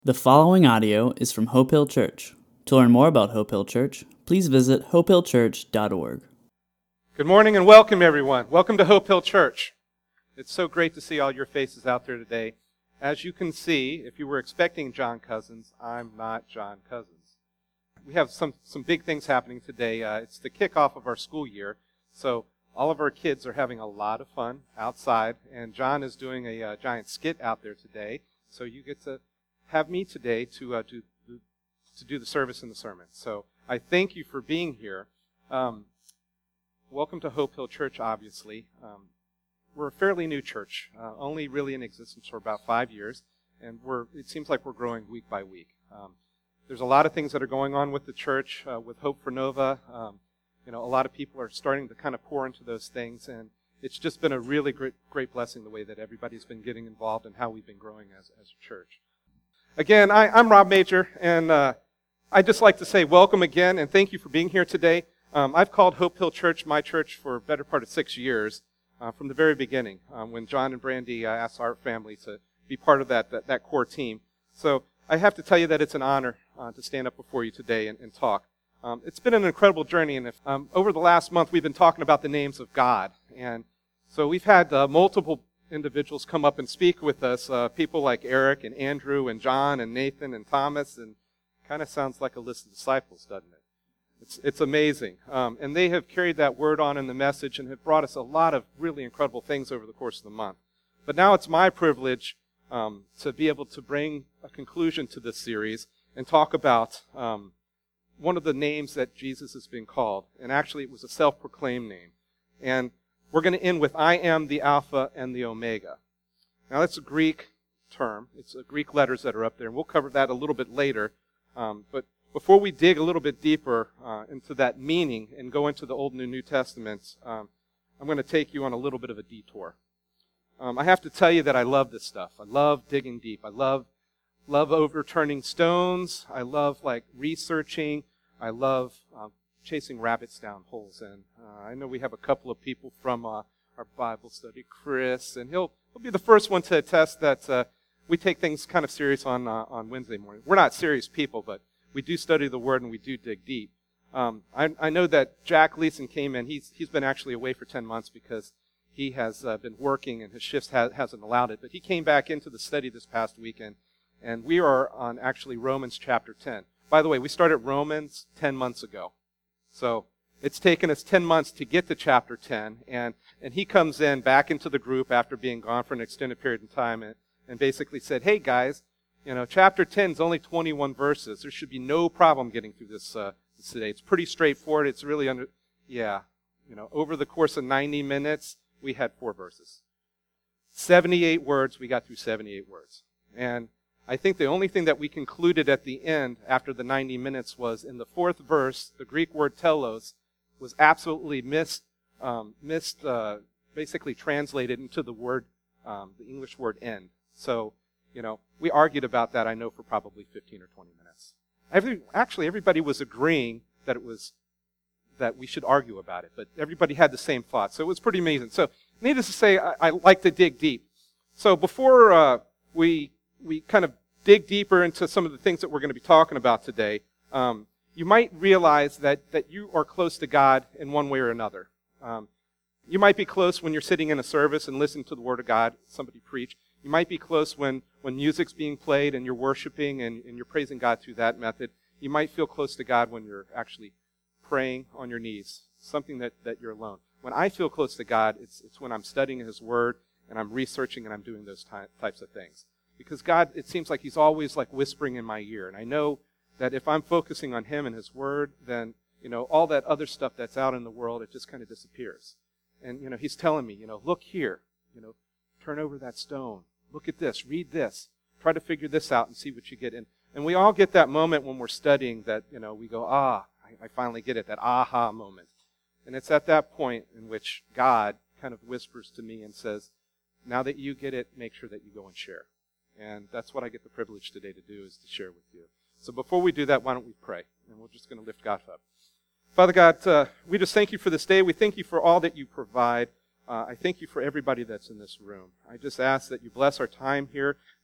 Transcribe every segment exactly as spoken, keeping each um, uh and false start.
The following audio is from Hope Hill Church. To learn more about Hope Hill Church, please visit hope hill church dot org. Good morning and welcome, everyone. Welcome to Hope Hill Church. It's so great to see all your faces out there today. As you can see, if you were expecting John Cousins, I'm not John Cousins. We have some, some big things happening today. Uh, it's the kickoff of our school year, so all of our kids are having a lot of fun outside, and John is doing a uh, giant skit out there today, so you get to have me today to uh, do to do the service and the sermon. So I thank you for being here. Um, welcome to Hope Hill Church, obviously. Um, we're a fairly new church, uh, only really in existence for about five years, and we're it seems like we're growing week by week. Um, there's a lot of things that are going on with the church, uh, with Hope for Nova. Um, you know, a lot of people are starting to kind of pour into those things, and it's just been a really great, great blessing the way that everybody's been getting involved and how we've been growing as, as a church. Again, I, I'm Rob Major, and uh, I'd just like to say welcome again, and thank you for being here today. Um, I've called Hope Hill Church my church for a better part of six years, uh, from the very beginning, um, when John and Brandy uh, asked our family to be part of that, that, that core team. So I have to tell you that it's an honor uh, to stand up before you today and, and talk. Um, it's been an incredible journey, and if, um, over the last month we've been talking about the names of God, and so we've had uh, multiple individuals come up and speak with us, uh, people like Eric and Andrew and John and Nathan and Thomas, and kind of sounds like a list of disciples, doesn't it? It's it's amazing. Um, and they have carried that word on in the message and have brought us a lot of really incredible things over the course of the month. But now it's my privilege um, to be able to bring a conclusion to this series and talk about um, one of the names that Jesus has been called. And actually it was a self-proclaimed name. And we're going to end with, I am the Alpha and the Omega. Now, that's a Greek term. It's uh, Greek letters that are up there, and we'll cover that a little bit later. Um, but before we dig a little bit deeper uh, into that meaning and go into the Old and New Testaments, um, I'm going to take you on a little bit of a detour. Um, I have to tell you that I love this stuff. I love digging deep. I love love overturning stones. I love like researching. I love um, chasing rabbits down holes. And uh, I know we have a couple of people from uh, our Bible study, Chris, and he'll he'll be the first one to attest that uh, we take things kind of serious on uh, on Wednesday morning. We're not serious people, but we do study the Word and we do dig deep. Um, I, I know that Jack Leeson came in. He's he's been actually away for ten months because he has uh, been working and his shifts ha- hasn't allowed it. But he came back into the study this past weekend, and we are on actually Romans chapter ten. By the way, we started Romans ten months ago. So it's taken us ten months to get to chapter ten, and, and he comes in back into the group after being gone for an extended period of time and, and basically said, hey guys, you know, chapter ten is only twenty-one verses. There should be no problem getting through this, uh, this today. It's pretty straightforward. It's really under, yeah, you know, over the course of ninety minutes, we had four verses. seventy-eight words, we got through seventy-eight words. And I think the only thing that we concluded at the end after the ninety minutes was in the fourth verse, the Greek word telos was absolutely missed, um, missed uh, basically translated into the word, um, the English word end. So, you know, we argued about that, I know, for probably fifteen or twenty minutes. Every, actually, everybody was agreeing that it was, that we should argue about it, but everybody had the same thought. So it was pretty amazing. So, needless to say, I, I like to dig deep. So before uh, we we kind of dig deeper into some of the things that we're going to be talking about today, um, you might realize that, that you are close to God in one way or another. Um, you might be close when you're sitting in a service and listening to the Word of God, somebody preach. You might be close when, when music's being played and you're worshiping and, and you're praising God through that method. You might feel close to God when you're actually praying on your knees, something that, that you're alone. When I feel close to God, it's, it's when I'm studying His Word and I'm researching and I'm doing those ty- types of things. Because God, it seems like He's always like whispering in my ear. And I know that if I'm focusing on Him and His Word, then, you know, all that other stuff that's out in the world, it just kind of disappears. And, you know, He's telling me, you know, look here, you know, turn over that stone. Look at this, read this. Try to figure this out and see what you get. And, and we all get that moment when we're studying that, you know, we go, ah, I, I finally get it, that aha moment. And it's at that point in which God kind of whispers to me and says, now that you get it, make sure that you go and share. And that's what I get the privilege today to do, is to share with you. So before we do that, why don't we pray? And we're just going to lift God up. Father God, uh, we just thank you for this day. We thank you for all that you provide. Uh, I thank you for everybody that's in this room. I just ask that you bless our time here,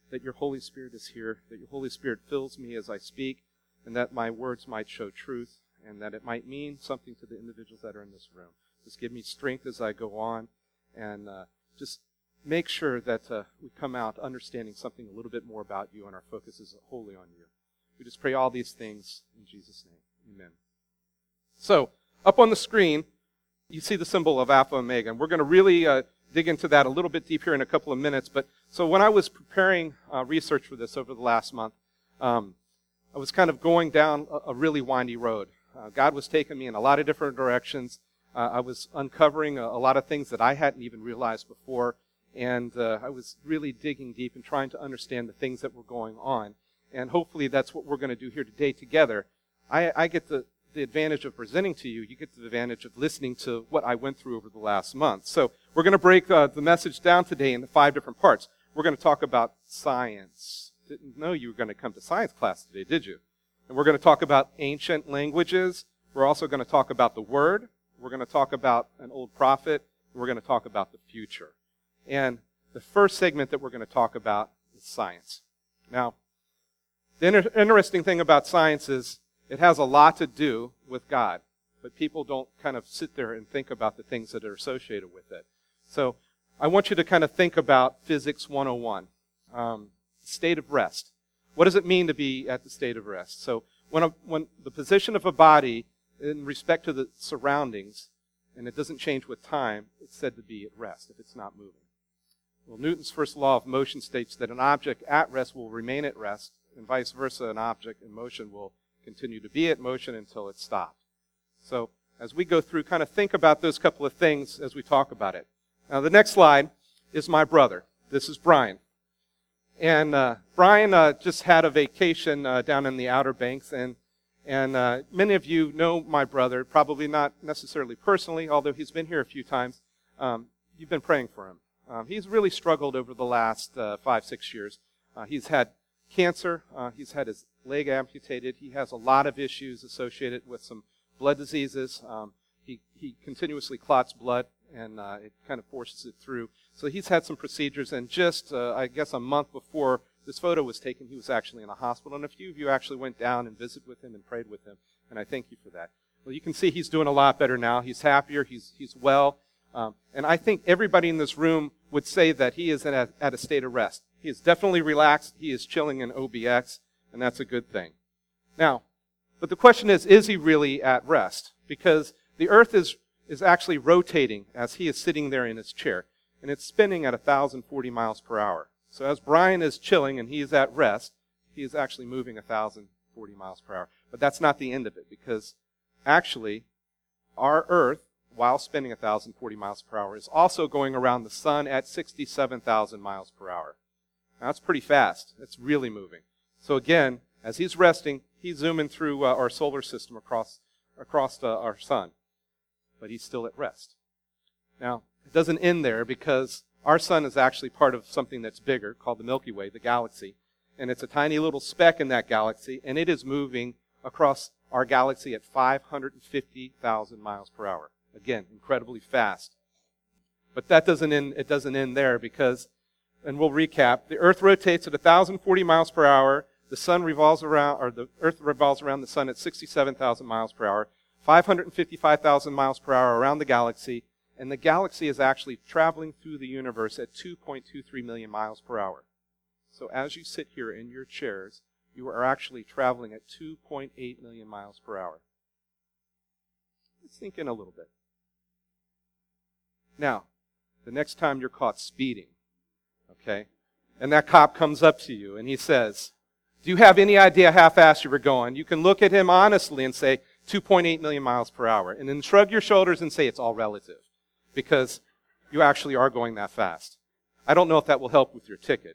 that your Holy Spirit is here, that your Holy Spirit fills me as I speak, and that my words might show truth, and that it might mean something to the individuals that are in this room. Just give me strength as I go on, and uh, just make sure that uh, we come out understanding something a little bit more about you, and our focus is wholly on you. We just pray all these things in Jesus' name. Amen. So, up on the screen, you see the symbol of Alpha Omega, and we're going to really uh, dig into that a little bit deep here in a couple of minutes. But so when I was preparing uh, research for this over the last month, um, I was kind of going down a, a really windy road. Uh, God was taking me in a lot of different directions. Uh, I was uncovering a, a lot of things that I hadn't even realized before, and uh, I was really digging deep and trying to understand the things that were going on. And hopefully that's what we're going to do here today together. I, I get the, the advantage of presenting to you. You get the advantage of listening to what I went through over the last month. So we're going to break uh, the message down today into five different parts. We're going to talk about science. Didn't know you were going to come to science class today, did you? And we're going to talk about ancient languages. We're also going to talk about the Word. We're going to talk about an old prophet. And we're going to talk about the future. And the first segment that we're going to talk about is science. Now, the inter- interesting thing about science is it has a lot to do with God, but people don't kind of sit there and think about the things that are associated with it. So I want you to kind of think about Physics one oh one, um, state of rest. What does it mean to be at the state of rest? So when, a, when the position of a body in respect to the surroundings, and it doesn't change with time, it's said to be at rest if it's not moving. Well, Newton's first law of motion states that an object at rest will remain at rest, and vice versa, an object in motion will continue to be at motion until it's stopped. So as we go through, kind of think about those couple of things as we talk about it. Now, the next slide is my brother. This is Brian. And uh, Brian uh, just had a vacation uh, down in the Outer Banks, and and uh, many of you know my brother, probably not necessarily personally, although he's been here a few times. Um, you've been praying for him. Um, he's really struggled over the last uh, five, six years. Uh, he's had cancer. Uh, he's had his leg amputated. He has a lot of issues associated with some blood diseases. Um, he, he continuously clots blood, and uh, it kind of forces it through. So he's had some procedures, and just, uh, I guess, a month before this photo was taken, he was actually in a hospital, and a few of you actually went down and visited with him and prayed with him, and I thank you for that. Well, you can see he's doing a lot better now. He's happier. He's, he's well. Um, and I think everybody in this room would say that he is at, at a state of rest. He is definitely relaxed. He is chilling in O B X, and that's a good thing. Now, but the question is, is he really at rest? Because the earth is, is actually rotating as he is sitting there in his chair, and it's spinning at one thousand forty miles per hour. So as Brian is chilling and he is at rest, he is actually moving one thousand forty miles per hour. But that's not the end of it, because actually our earth, while spinning one thousand forty miles per hour, is also going around the sun at sixty-seven thousand miles per hour. Now, that's pretty fast. It's really moving. So again, as he's resting, he's zooming through uh, our solar system across, across uh, our sun. But he's still at rest. Now, it doesn't end there, because our sun is actually part of something that's bigger called the Milky Way, the galaxy. And it's a tiny little speck in that galaxy, and it is moving across our galaxy at five hundred fifty thousand miles per hour. Again, incredibly fast. But that doesn't end, it doesn't end there, because, and we'll recap, the earth rotates at one thousand forty miles per hour, the sun revolves around, or the earth revolves around the sun at sixty-seven thousand miles per hour, five hundred fifty-five thousand miles per hour around the galaxy, and the galaxy is actually traveling through the universe at two point two three million miles per hour. So as you sit here in your chairs, you are actually traveling at two point eight million miles per hour. Let's think in a little bit. Now, the next time you're caught speeding, okay, and that cop comes up to you and he says, do you have any idea how fast you were going? You can look at him honestly and say two point eight million miles per hour, and then shrug your shoulders and say it's all relative, because you actually are going that fast. I don't know if that will help with your ticket.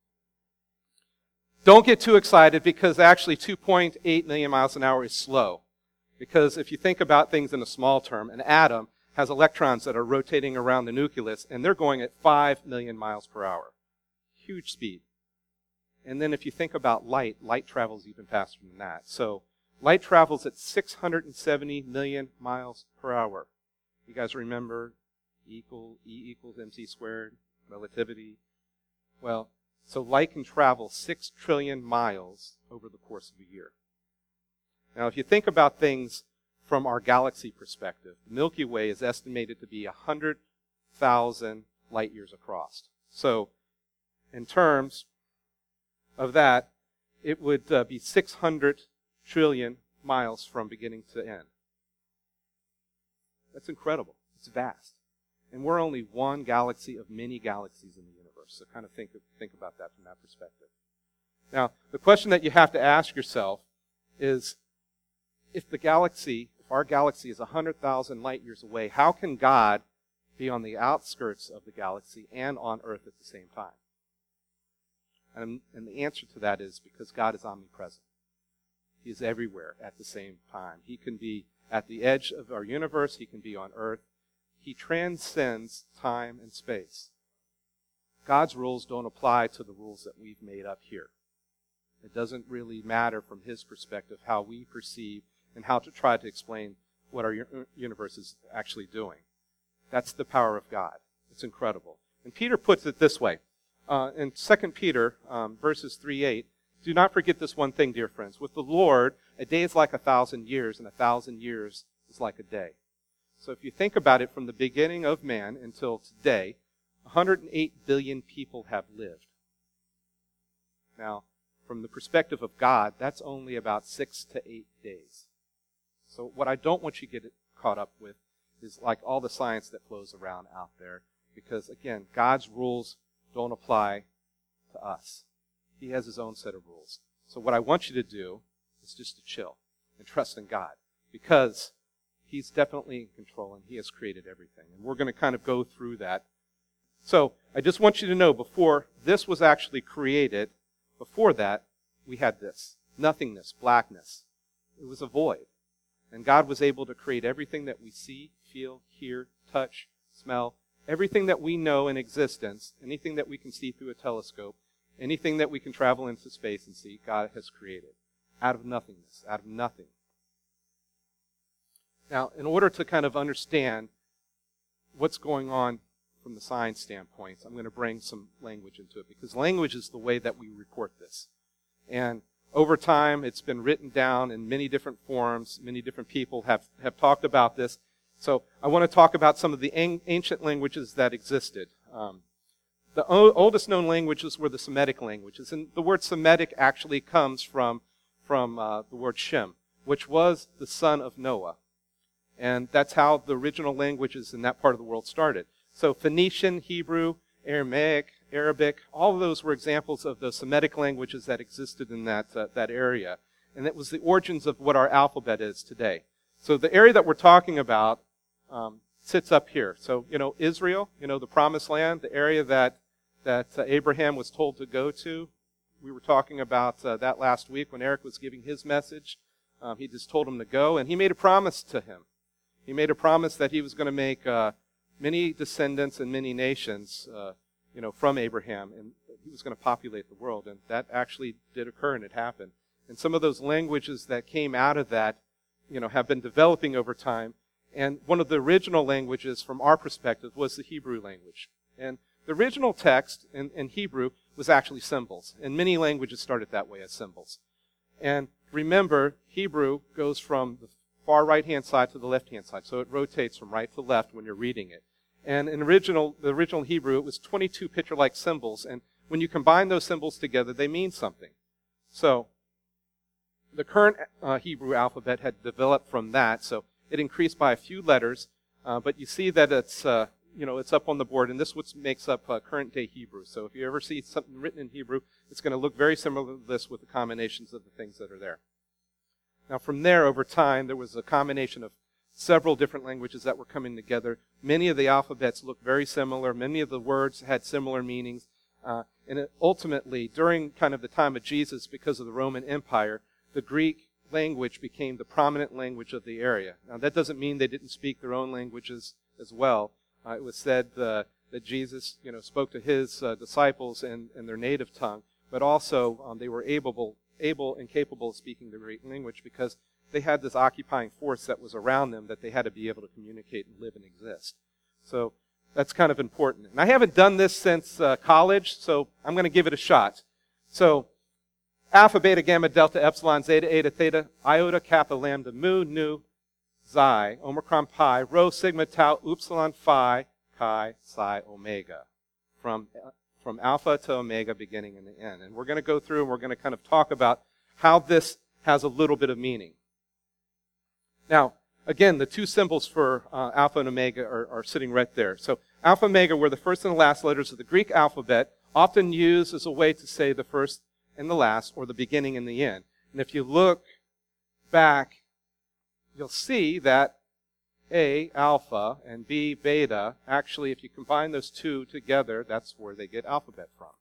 Don't get too excited, because actually two point eight million miles an hour is slow. Because if you think about things in a small term, an atom has electrons that are rotating around the nucleus, and they're going at five million miles per hour. Huge speed. And then if you think about light, light travels even faster than that. So light travels at six hundred seventy million miles per hour. You guys remember E equal, E equals mc squared, relativity? Well, So light can travel six trillion miles over the course of a year. Now, if you think about things from our galaxy perspective, the Milky Way is estimated to be one hundred thousand light years across. So, in terms of that, it would uh, be six hundred trillion miles from beginning to end. That's incredible. It's vast. And we're only one galaxy of many galaxies in the universe. So kind of think, think about that from that perspective. Now, the question that you have to ask yourself is, if the galaxy, if our galaxy is one hundred thousand light years away, how can God be on the outskirts of the galaxy and on Earth at the same time? And, and the answer to that is because God is omnipresent. He is everywhere at the same time. He can be at the edge of our universe. He can be on Earth. He transcends time and space. God's rules don't apply to the rules that we've made up here. It doesn't really matter from His perspective how we perceive and how to try to explain what our universe is actually doing. That's the power of God. It's incredible. And Peter puts it this way. Uh, in Second Peter, um, verses three eight, do not forget this one thing, dear friends. With the Lord, a day is like a thousand years, and a thousand years is like a day. So if you think about it, from the beginning of man until today, one hundred eight billion people have lived. Now, from the perspective of God, that's only about six to eight days. So what I don't want you to get caught up with is like all the science that flows around out there. Because, again, God's rules don't apply to us. He has His own set of rules. So what I want you to do is just to chill and trust in God. Because He's definitely in control and He has created everything. And we're going to kind of go through that. So I just want you to know, before this was actually created, before that, we had this. Nothingness, blackness. It was a void. And God was able to create everything that we see, feel, hear, touch, smell, everything that we know in existence, anything that we can see through a telescope, anything that we can travel into space and see, God has created. Out of nothingness, out of nothing. Now, in order to kind of understand what's going on from the science standpoint, I'm going to bring some language into it, because language is the way that we report this. And over time, it's been written down in many different forms. Many different people have, have talked about this. So I want to talk about some of the an- ancient languages that existed. Um, the o- oldest known languages were the Semitic languages. And the word Semitic actually comes from, from uh, the word Shem, which was the son of Noah. And that's how the original languages in that part of the world started. So Phoenician, Hebrew, Aramaic, Arabic, all of those were examples of the Semitic languages that existed in that, uh, that area. And it was the origins of what our alphabet is today. So the area that we're talking about um, sits up here. So, you know, Israel, you know, the Promised Land, the area that, that uh, Abraham was told to go to. We were talking about uh, that last week when Eric was giving his message. Um, he just told him to go, and he made a promise to him. He made a promise that he was going to make uh, many descendants and many nations, uh, you know, from Abraham, and he was going to populate the world. And that actually did occur, and it happened. And some of those languages that came out of that, you know, have been developing over time. And one of the original languages, from our perspective, was the Hebrew language. And the original text in, in Hebrew was actually symbols. And many languages started that way, as symbols. And remember, Hebrew goes from the far right-hand side to the left-hand side. So it rotates from right to left when you're reading it. And in original, the original Hebrew, it was twenty-two picture-like symbols. And when you combine those symbols together, they mean something. So the current uh, Hebrew alphabet had developed from that. So it increased by a few letters. Uh, but you see that it's, uh, you know, it's up on the board. And this is what makes up uh, current-day Hebrew. So if you ever see something written in Hebrew, it's going to look very similar to this with the combinations of the things that are there. Now, from there, over time, there was a combination of several different languages that were coming together. Many of the alphabets looked very similar. Many of the words had similar meanings. Uh, and it, ultimately, during kind of the time of Jesus, because of the Roman Empire, the Greek language became the prominent language of the area. Now, that doesn't mean they didn't speak their own languages as well. Uh, it was said uh, that Jesus, you know, spoke to his uh, disciples in, in their native tongue, but also um, they were able, able and capable of speaking the Greek language because they had this occupying force that was around them that they had to be able to communicate and live and exist. So That's kind of important. And I haven't done this since uh, college, so I'm going to give it a shot. So, alpha, beta, gamma, delta, epsilon, zeta, eta, theta, iota, kappa, lambda, mu, nu, xi, omicron, pi, rho, sigma, tau, upsilon, phi, chi, psi, omega. From, from alpha to omega beginning in the end. And we're going to go through and we're going to kind of talk about how this has a little bit of meaning. Now, again, the two symbols for uh, alpha and omega are, are sitting right there. So alpha and omega were the first and the last letters of the Greek alphabet, often used as a way to say the first and the last, or the beginning and the end. And if you look back, you'll see that A, alpha, and B, beta, actually, if you combine those two together, that's where they get alphabet from.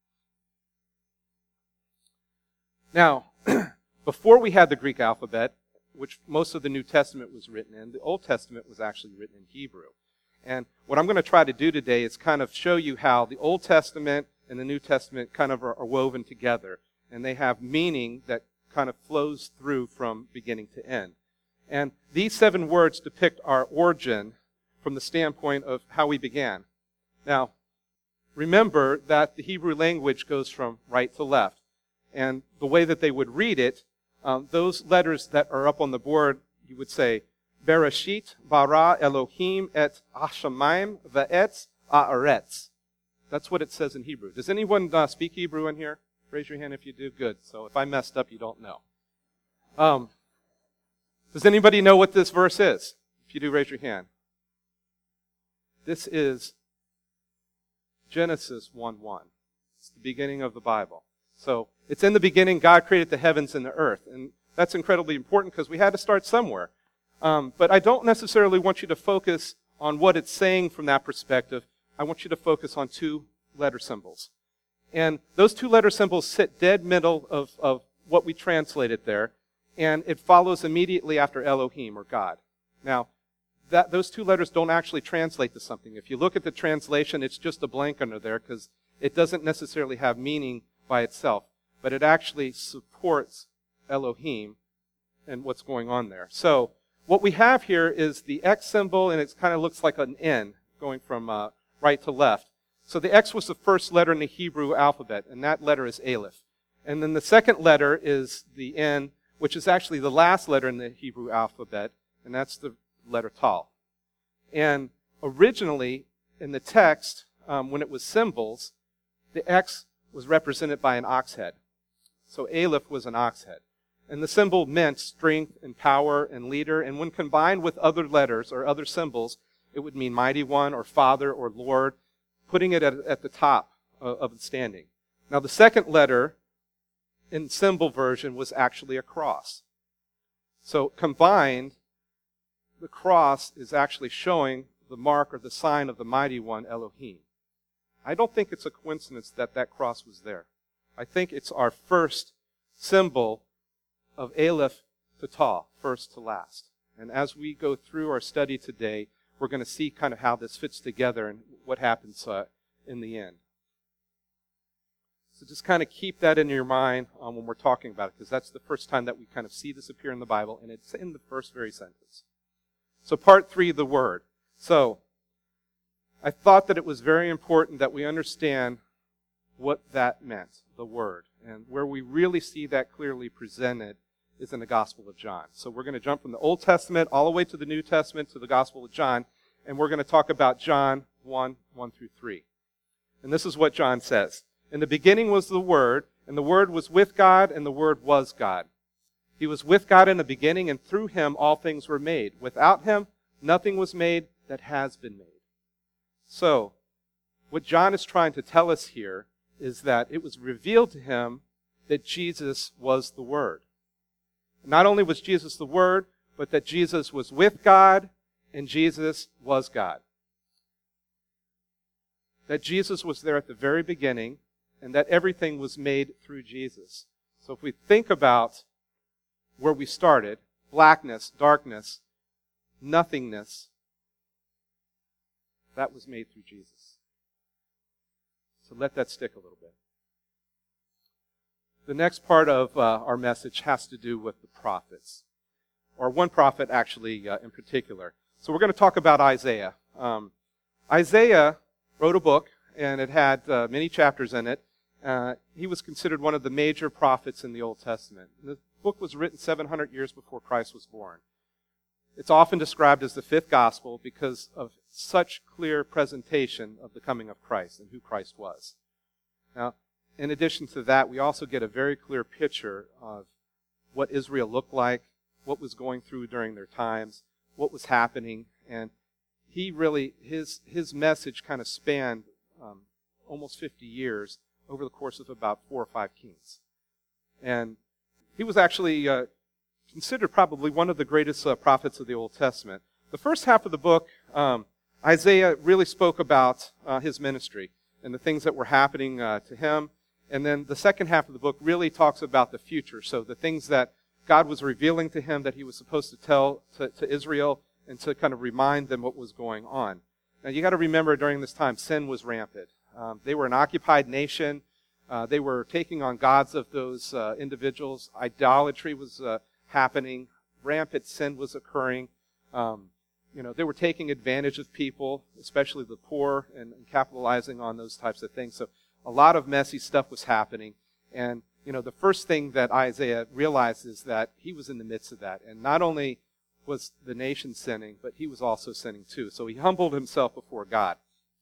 Now, before we had the Greek alphabet, which most of the New Testament was written in, the Old Testament was actually written in Hebrew. And what I'm going to try to do today is kind of show you how the Old Testament and the New Testament kind of are, are woven together. And they have meaning that kind of flows through from beginning to end. And these seven words depict our origin from the standpoint of how we began. Now, remember that the Hebrew language goes from right to left. And the way that they would read it, um, those letters that are up on the board, you would say, Bereshit, bara, Elohim, et hashamayim, ve'etz, haaretz. That's what it says in Hebrew. Does anyone uh, speak Hebrew in here? Raise your hand if you do. Good. So if I messed up, you don't know. Um, does anybody know what this verse is? If you do, raise your hand. This is Genesis one one. It's the beginning of the Bible. So it's in the beginning, God created the heavens and the earth. And that's incredibly important because we had to start somewhere. Um, but I don't necessarily want you to focus on what it's saying from that perspective. I want you to focus on two letter symbols. And those two letter symbols sit dead middle of, of what we translated there. And it follows immediately after Elohim, or God. Now, that, those two letters don't actually translate to something. If you look at the translation, it's just a blank under there because it doesn't necessarily have meaning by itself. But it actually supports Elohim and what's going on there. So, what we have here is the X symbol, and it kind of looks like an N going from uh, right to left. So the X was the first letter in the Hebrew alphabet, and that letter is Aleph. And then the second letter is the N, which is actually the last letter in the Hebrew alphabet, and that's the letter Tal. And originally, in the text, um, when it was symbols, the X was represented by an ox head. So Aleph was an ox head. And the symbol meant strength and power and leader. And when combined with other letters or other symbols, it would mean mighty one or father or Lord, putting it at, at the top of, of the standing. Now the second letter in symbol version was actually a cross. So combined, the cross is actually showing the mark or the sign of the mighty one, Elohim. I don't think it's a coincidence that that cross was there. I think it's our first symbol of Aleph to Tav, first to last. And as we go through our study today, we're going to see kind of how this fits together and what happens uh, in the end. So just kind of keep that in your mind um, when we're talking about it, because that's the first time that we kind of see this appear in the Bible, and it's in the first very sentence. So part three, the Word. So I thought that it was very important that we understand what that meant, the Word. And where we really see that clearly presented is in the Gospel of John. So we're going to jump from the Old Testament all the way to the New Testament to the Gospel of John, and we're going to talk about John one, one through three. And this is what John says. In the beginning was the Word, and the Word was with God, and the Word was God. He was with God in the beginning, and through Him all things were made. Without Him, nothing was made that has been made. So, what John is trying to tell us here is that it was revealed to him that Jesus was the Word. Not only was Jesus the Word, but that Jesus was with God and Jesus was God. That Jesus was there at the very beginning and that everything was made through Jesus. So if we think about where we started, blackness, darkness, nothingness, that was made through Jesus. So let that stick a little bit. The next part of uh, our message has to do with the prophets, or one prophet actually uh, in particular. So we're going to talk about Isaiah. Um, Isaiah wrote a book, and it had uh, many chapters in it. Uh, he was considered one of the major prophets in the Old Testament. The book was written seven hundred years before Christ was born. It's often described as the fifth gospel because of such clear presentation of the coming of Christ and who Christ was. Now, in addition to that, we also get a very clear picture of what Israel looked like, what was going through during their times, what was happening, and he really, his his message kind of spanned um, almost fifty years over the course of about four or five kings. And he was actually uh, considered probably one of the greatest uh, prophets of the Old Testament. The first half of the book, um, Isaiah really spoke about uh, his ministry and the things that were happening uh, to him. And then the second half of the book really talks about the future. So the things that God was revealing to him that he was supposed to tell to, to Israel and to kind of remind them what was going on. Now you got to remember during this time, sin was rampant. Um, they were an occupied nation. Uh, they were taking on gods of those uh, individuals. Idolatry was uh, happening. Rampant sin was occurring. Um, you know, they were taking advantage of people, especially the poor, and, and capitalizing on those types of things. So a lot of messy stuff was happening. And, you know, the first thing that Isaiah realized is that he was in the midst of that. And not only was the nation sinning, but he was also sinning too. So he humbled himself before God.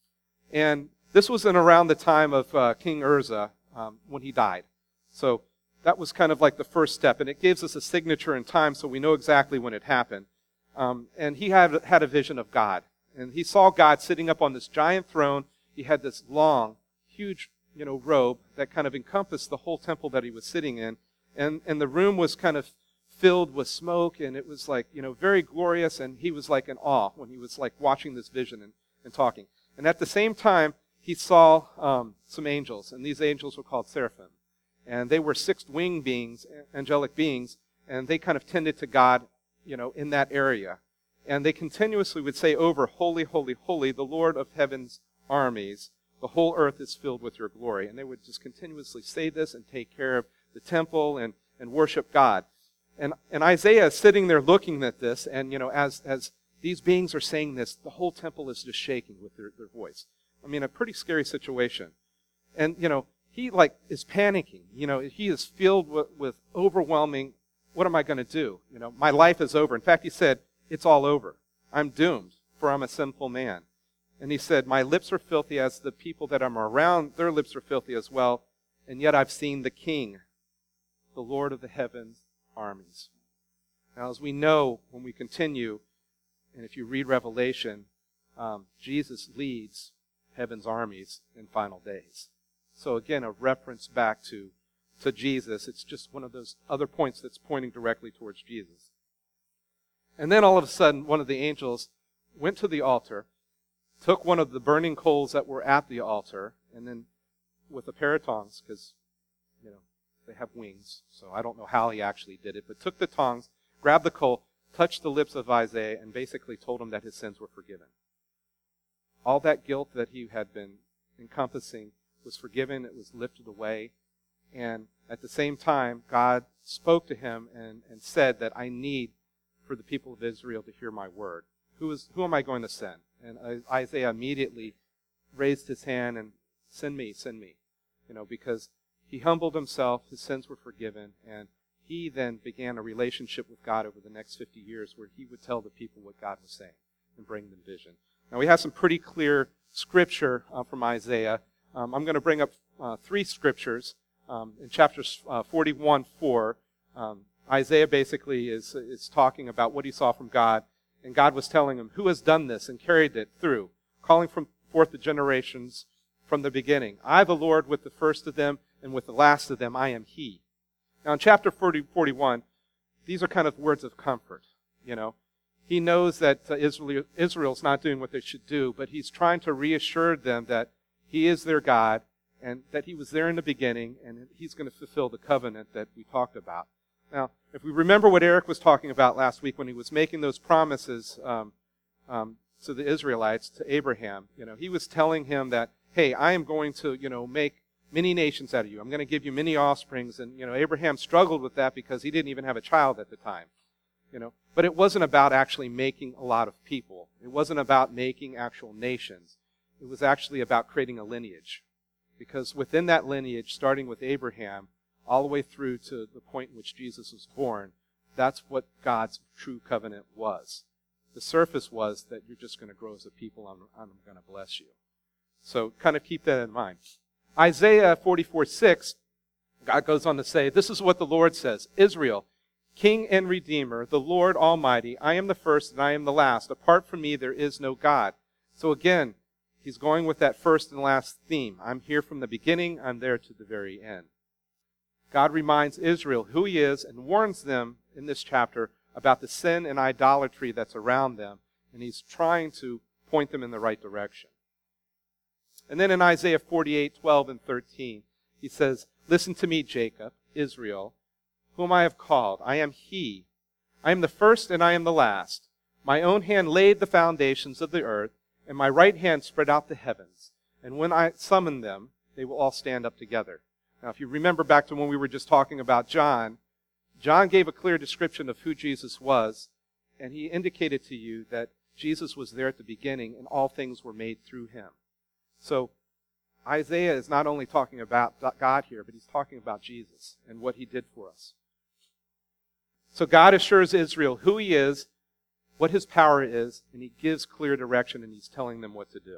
And this was in around the time of uh, King Uzziah um, when he died. So that was kind of like the first step. And it gives us a signature in time so we know exactly when it happened. Um, and he had, had a vision of God. And he saw God sitting up on this giant throne. He had this long, huge, you know, robe that kind of encompassed the whole temple that he was sitting in. And, and the room was kind of filled with smoke, and it was like, you know, very glorious, and he was like in awe when he was like watching this vision and, and talking. And at the same time, he saw um, some angels, and these angels were called seraphim. And they were six-winged beings, angelic beings, and they kind of tended to God, you know, in that area. And they continuously would say over, "Holy, holy, holy, the Lord of heaven's armies. The whole earth is filled with your glory." And they would just continuously say this and take care of the temple and, and worship God. And, and Isaiah is sitting there looking at this, and, you know, as, as these beings are saying this, the whole temple is just shaking with their, their voice. I mean, a pretty scary situation. And, you know, he, like, is panicking. You know, he is filled with, with overwhelming, what am I going to do? You know, my life is over. In fact, he said, it's all over. I'm doomed, for I'm a sinful man. And he said, my lips are filthy as the people that I'm around, their lips are filthy as well. And yet I've seen the King, the Lord of the heavens armies. Now, as we know, when we continue, and if you read Revelation, um, Jesus leads heaven's armies in final days. So again, a reference back to, to Jesus. It's just one of those other points that's pointing directly towards Jesus. And then all of a sudden, one of the angels went to the altar, took one of the burning coals that were at the altar, and then with a pair of tongs, because, you know, they have wings, so I don't know how he actually did it, but took the tongs, grabbed the coal, touched the lips of Isaiah, and basically told him that his sins were forgiven. All that guilt that he had been encompassing was forgiven. It was lifted away. And at the same time, God spoke to him and, and said that I need for the people of Israel to hear my word. Who is who am I going to send? And Isaiah immediately raised his hand and send me, send me. You know, because he humbled himself, his sins were forgiven, and he then began a relationship with God over the next fifty years where he would tell the people what God was saying and bring them vision. Now, we have some pretty clear scripture uh, from Isaiah. Um, I'm going to bring up uh, three scriptures. Um, in chapters uh, forty-one four, um, Isaiah basically is, is talking about what he saw from God, and God was telling him, who has done this and carried it through, calling from forth the generations from the beginning. I, the Lord, with the first of them, and with the last of them, I am He. Now, in chapter forty, forty-one, these are kind of words of comfort, you know. He knows that uh, Israel, Israel's not doing what they should do, but he's trying to reassure them that He is their God, and that He was there in the beginning, and He's going to fulfill the covenant that we talked about. Now, if we remember what Eric was talking about last week when he was making those promises um, um, to the Israelites, to Abraham, you know, he was telling him that, hey, I am going to, you know, make many nations out of you. I'm going to give you many offsprings. And, you know, Abraham struggled with that because he didn't even have a child at the time. You know, but it wasn't about actually making a lot of people. It wasn't about making actual nations. It was actually about creating a lineage. Because within that lineage, starting with Abraham, all the way through to the point in which Jesus was born, that's what God's true covenant was. The surface was that you're just going to grow as a people, and I'm, I'm going to bless you. So kind of keep that in mind. Isaiah forty-four six, God goes on to say, this is what the Lord says, Israel, King and Redeemer, the Lord Almighty, I am the first and I am the last. Apart from me, there is no God. So again, he's going with that first and last theme. I'm here from the beginning, I'm there to the very end. God reminds Israel who he is and warns them in this chapter about the sin and idolatry that's around them, and he's trying to point them in the right direction. And then in Isaiah forty-eight twelve and thirteen, he says, listen to me, Jacob, Israel, whom I have called. I am he. I am the first and I am the last. My own hand laid the foundations of the earth, and my right hand spread out the heavens. And when I summon them, they will all stand up together. Now, if you remember back to when we were just talking about John, John gave a clear description of who Jesus was, and he indicated to you that Jesus was there at the beginning, and all things were made through him. So Isaiah is not only talking about God here, but he's talking about Jesus and what he did for us. So God assures Israel who he is, what his power is, and he gives clear direction, and he's telling them what to do.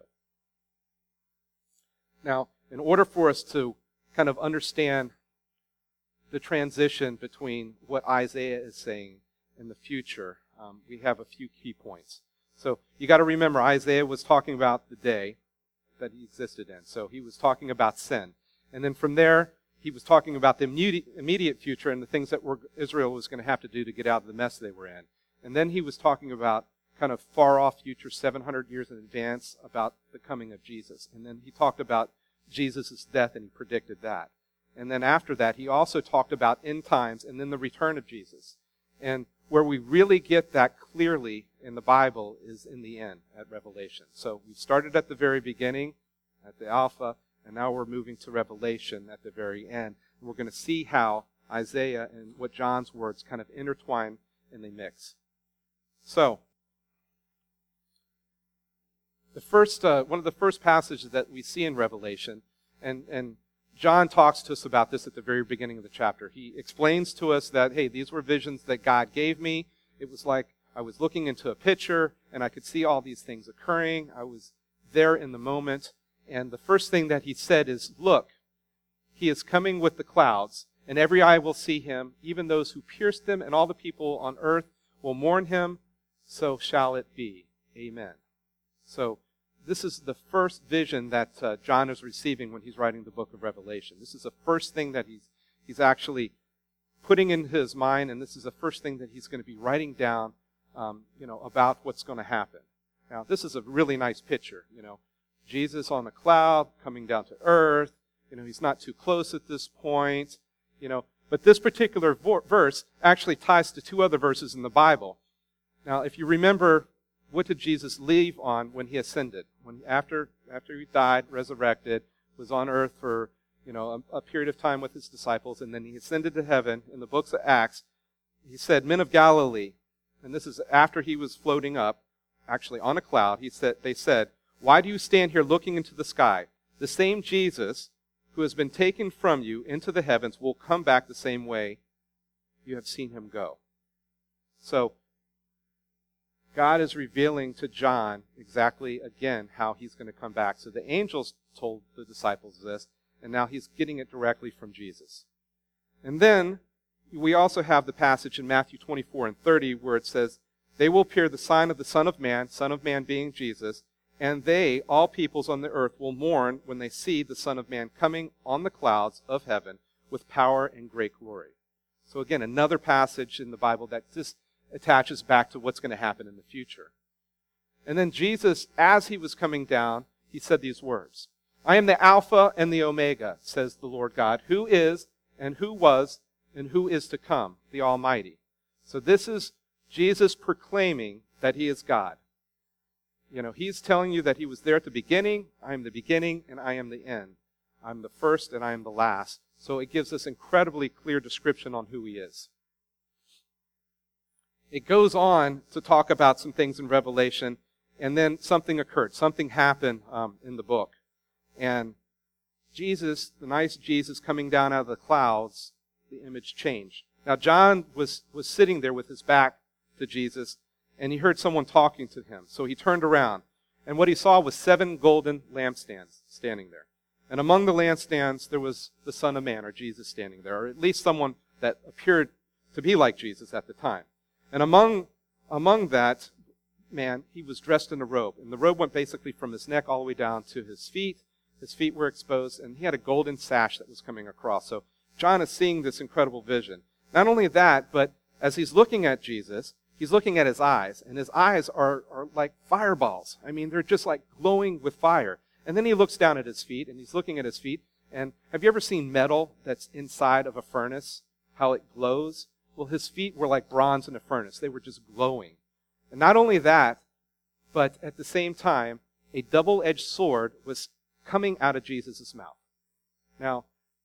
Now, in order for us to kind of understand the transition between what Isaiah is saying in the future, um, we have a few key points. So you got to remember, Isaiah was talking about the day that he existed in. So he was talking about sin. And then from there, he was talking about the immediate future and the things that were, Israel was going to have to do to get out of the mess they were in. And then he was talking about kind of far-off future, seven hundred years in advance, about the coming of Jesus. And then he talked about Jesus' death, and he predicted that. And then after that, he also talked about end times and then the return of Jesus. And where we really get that clearly in the Bible is in the end, at Revelation. So we started at the very beginning, at the Alpha, and now we're moving to Revelation at the very end. And we're going to see how Isaiah and what John's words kind of intertwine and they mix. So, the first, uh, one of the first passages that we see in Revelation, and, and John talks to us about this at the very beginning of the chapter. He explains to us that, hey, these were visions that God gave me. It was like I was looking into a picture, and I could see all these things occurring. I was there in the moment. And the first thing that he said is, look, he is coming with the clouds, and every eye will see him, even those who pierced him, and all the people on earth will mourn him. So shall it be. Amen. So this is the first vision that uh, John is receiving when he's writing the book of Revelation. This is the first thing that he's he's actually putting in his mind, and this is the first thing that he's going to be writing down, um, you know, about what's going to happen. Now, this is a really nice picture, you know. Jesus on a cloud coming down to earth. You know, he's not too close at this point, you know. But this particular vo- verse actually ties to two other verses in the Bible. Now, if you remember, what did Jesus leave on when he ascended? When after after he died, resurrected, was on earth for you know a, a period of time with his disciples, and then he ascended to heaven. In the books of Acts, he said, "Men of Galilee," and this is after he was floating up, actually on a cloud. He said, "They said, why do you stand here looking into the sky? The same Jesus who has been taken from you into the heavens will come back the same way you have seen him go." So God is revealing to John exactly, again, how he's going to come back. So the angels told the disciples this, and now he's getting it directly from Jesus. And then we also have the passage in Matthew twenty-four and thirty where it says, "They will appear the sign of the Son of Man," Son of Man being Jesus, "and they, all peoples on the earth, will mourn when they see the Son of Man coming on the clouds of heaven with power and great glory." So again, another passage in the Bible that just attaches back to what's going to happen in the future. And then Jesus, as he was coming down, he said these words, "I am the Alpha and the Omega, says the Lord God, who is and who was and who is to come, the Almighty." So this is Jesus proclaiming that he is God. You know, he's telling you that he was there at the beginning. I am the beginning and I am the end. I'm the first and I am the last. So it gives us incredibly clear description on who he is. it goes on to talk about some things in Revelation, and then something occurred. Something happened um, in the book. And Jesus, the nice Jesus coming down out of the clouds, the image changed. Now, John was, was sitting there with his back to Jesus, and he heard someone talking to him. So he turned around, and what he saw was seven golden lampstands standing there. And among the lampstands, there was the Son of Man, or Jesus, standing there, or at least someone that appeared to be like Jesus at the time. And among, among that man, he was dressed in a robe. And the robe went basically from his neck all the way down to his feet. His feet were exposed, and he had a golden sash that was coming across. So John is seeing this incredible vision. Not only that, but as he's looking at Jesus, he's looking at his eyes, and his eyes are, are like fireballs. I mean, they're just like glowing with fire. And then he looks down at his feet, and he's looking at his feet. And have you ever seen metal that's inside of a furnace, how it glows? Well, his feet were like bronze in a furnace. They were just glowing. And not only that, but at the same time, a double-edged sword was coming out of Jesus' mouth. Now,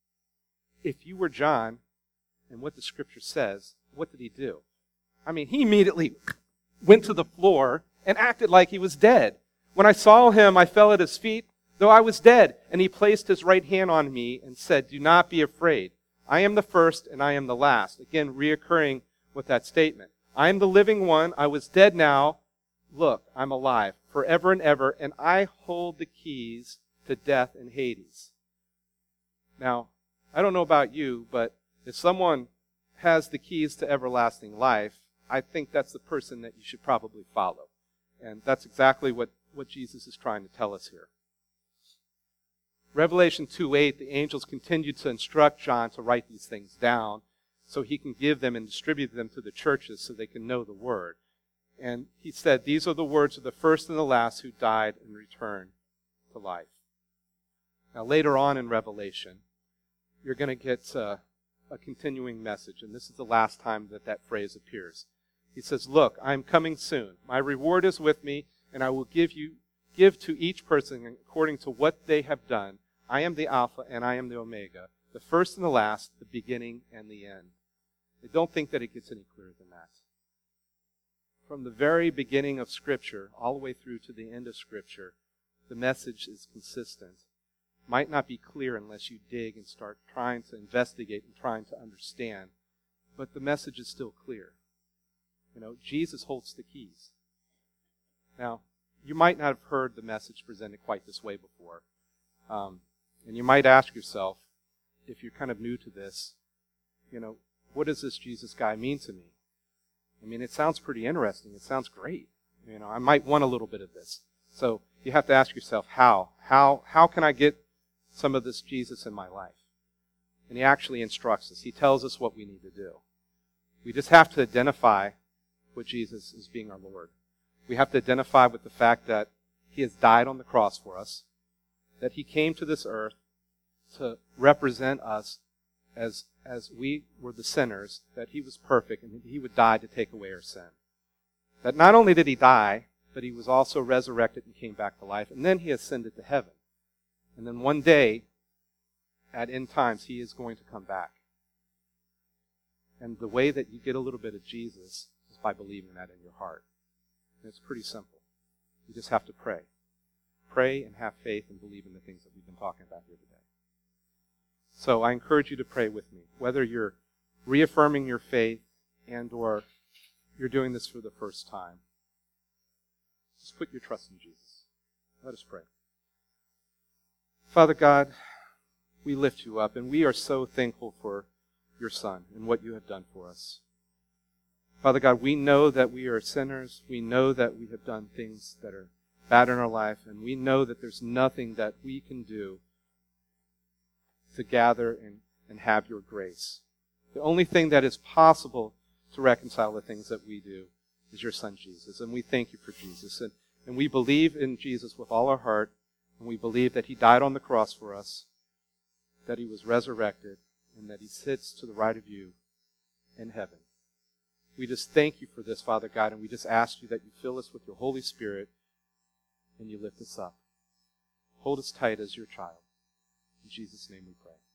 if you were John, and what the Scripture says, what did he do? I mean, he immediately went to the floor and acted like he was dead. When I saw him, I fell at his feet, though I was dead. And he placed his right hand on me and said, "Do not be afraid. I am the first and I am the last." Again, reoccurring with that statement. I am the living one. I was dead now. Look, I'm alive forever and ever, and I hold the keys to death and Hades. Now, I don't know about you, but if someone has the keys to everlasting life, I think that's the person that you should probably follow. And that's exactly what, what Jesus is trying to tell us here. Revelation two eight, the angels continued to instruct John to write these things down so he can give them and distribute them to the churches so they can know the word. And he said, "These are the words of the first and the last who died and returned to life." Now, later on in Revelation, you're going to get uh, a continuing message, and this is the last time that that phrase appears. He says, "Look, I am coming soon. My reward is with me, and I will give you give to each person according to what they have done. I am the Alpha and I am the Omega, the first and the last, the beginning and the end." I don't think that it gets any clearer than that. From the very beginning of Scripture, all the way through to the end of Scripture, the message is consistent. Might not be clear unless you dig and start trying to investigate and trying to understand, but the message is still clear. You know, Jesus holds the keys. Now, you might not have heard the message presented quite this way before. Um, and you might ask yourself, if you're kind of new to this, you know, what does this Jesus guy mean to me? I mean, it sounds pretty interesting. It sounds great. You know, I might want a little bit of this. So you have to ask yourself, how? How, how can I get some of this Jesus in my life? And he actually instructs us. He tells us what we need to do. We just have to identify with Jesus as being our Lord. We have to identify with the fact that he has died on the cross for us, that he came to this earth to represent us as, as we were the sinners, that he was perfect and he would die to take away our sin. That not only did he die, but he was also resurrected and came back to life, and then he ascended to heaven. And then one day, at end times, he is going to come back. And the way that you get a little bit of Jesus is by believing that in your heart. And it's pretty simple. You just have to pray. Pray and have faith and believe in the things that we've been talking about here today. So I encourage you to pray with me, whether you're reaffirming your faith and or you're doing this for the first time. Just put your trust in Jesus. Let us pray. Father God, we lift you up, and we are so thankful for your Son and what you have done for us. Father God, we know that we are sinners. We know that we have done things that are bad in our life, and we know that there's nothing that we can do to gather and, and have your grace. The only thing that is possible to reconcile the things that we do is your Son, Jesus. And we thank you for Jesus. And, and we believe in Jesus with all our heart, and we believe that he died on the cross for us, that he was resurrected, and that he sits to the right of you in heaven. We just thank you for this, Father God, and we just ask you that you fill us with your Holy Spirit and you lift us up. Hold us tight as your child. In Jesus' name we pray.